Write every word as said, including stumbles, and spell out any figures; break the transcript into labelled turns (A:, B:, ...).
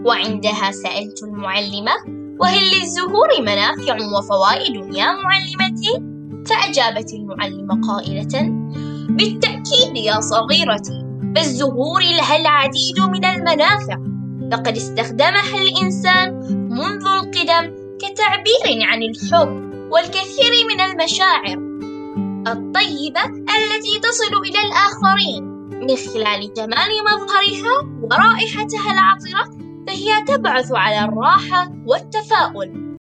A: وعندها سألت المعلمة: وهل للزهور منافع وفوائد يا معلمتي؟ فأجابت المعلمة قائلة: بالتأكيد يا صغيرتي، فالزهور لها العديد من المنافع، فقد استخدمها الإنسان منذ القدم كتعبير عن الحب والكثير من المشاعر الطيبة التي تصل إلى الآخرين من خلال جمال مظهرها ورائحتها العطرة، فهي تبعث على الراحة والتفاؤل.